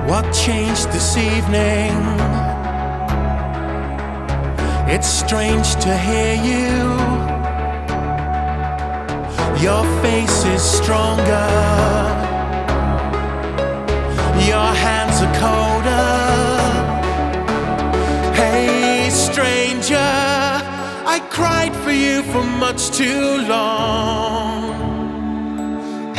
What changed this evening? It's strange to hear you. Your face is stronger, your hands are colder. Hey stranger, I cried for you for much too long.